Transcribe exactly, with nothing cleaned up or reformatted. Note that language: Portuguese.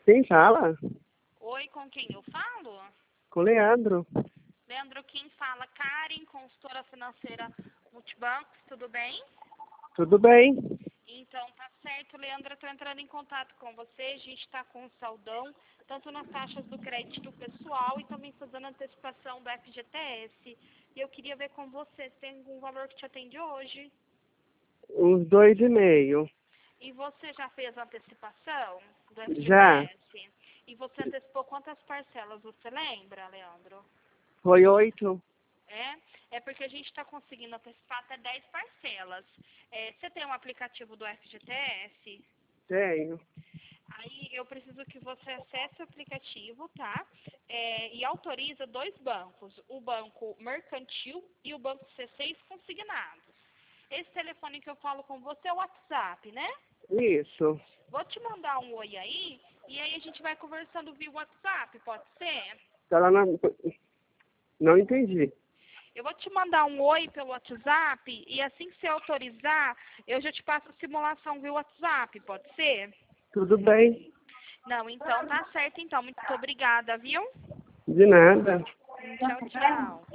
Quem fala? Oi, com quem eu falo? Com o Leandro. Leandro, quem fala? Karen, consultora financeira Multibancos, tudo bem? Tudo bem? Então, tá certo, Leandro, eu tô entrando em contato com você, a gente tá com um saldão, tanto nas taxas do crédito pessoal e também fazendo antecipação do F G T S. E eu queria ver com você se tem algum valor que te atende hoje. Uns dois e meio. E você já fez a antecipação do F G T Já. S? E você antecipou quantas parcelas, você lembra, Leandro? Foi oito? É, é porque a gente está conseguindo antecipar até dez parcelas. É, você tem um aplicativo do F G T S? Tenho. Aí eu preciso que você acesse o aplicativo, tá? É, e autoriza dois bancos, o Banco Mercantil e o Banco C seis Consignados. Esse telefone que eu falo com você é o WhatsApp, né? Isso. Vou te mandar um oi aí, e aí a gente vai conversando via WhatsApp, pode ser? Tá lá na... Não entendi. Eu vou te mandar um oi pelo WhatsApp, e assim que você autorizar, eu já te passo a simulação via WhatsApp, pode ser? Tudo bem? Não, então tá certo então. Muito obrigada, viu? De nada. Tchau, tchau.